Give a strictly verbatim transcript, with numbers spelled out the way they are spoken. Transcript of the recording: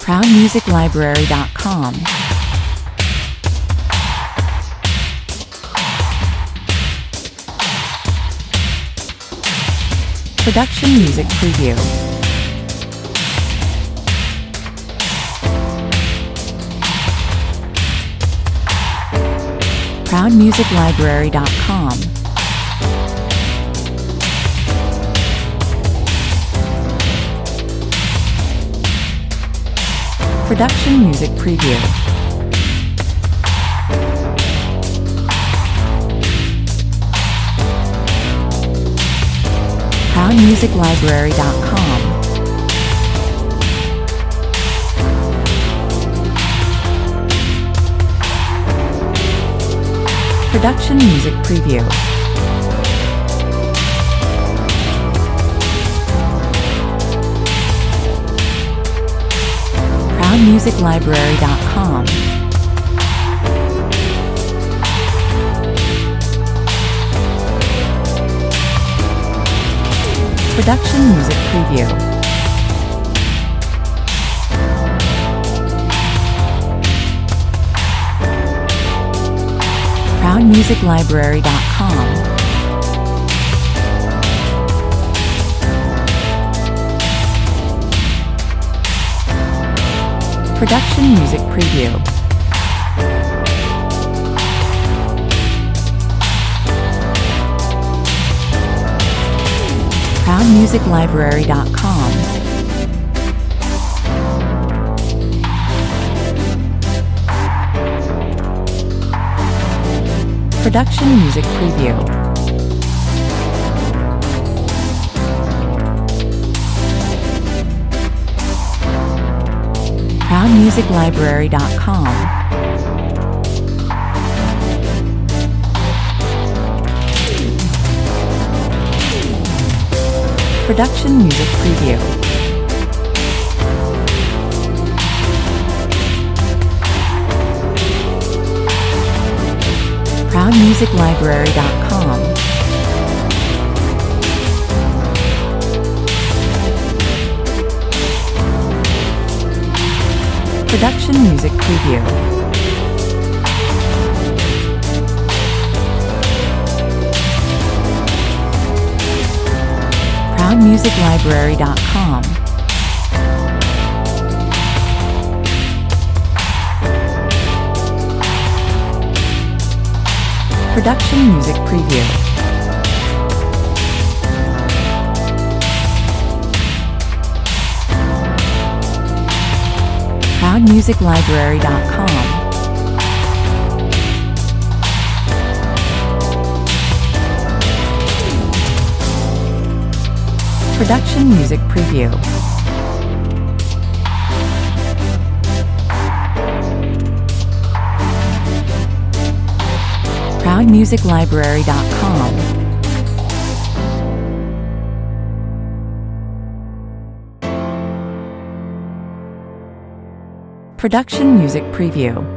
proud music library dot com. Production Music Preview. proud music library dot com. Production Music Preview. proud music library dot com. Production Music Preview. proud music library dot com. Production Music Preview. proud music library dot com. Production Music Preview. proud music library dot com. Production Music Preview. proud music library dot com. Production Music Preview. proud music library dot com. Production Music Preview. proud music library dot com. Production Music Preview. proud music library dot com. Production Music Preview. proud music library dot com. Production Music Preview.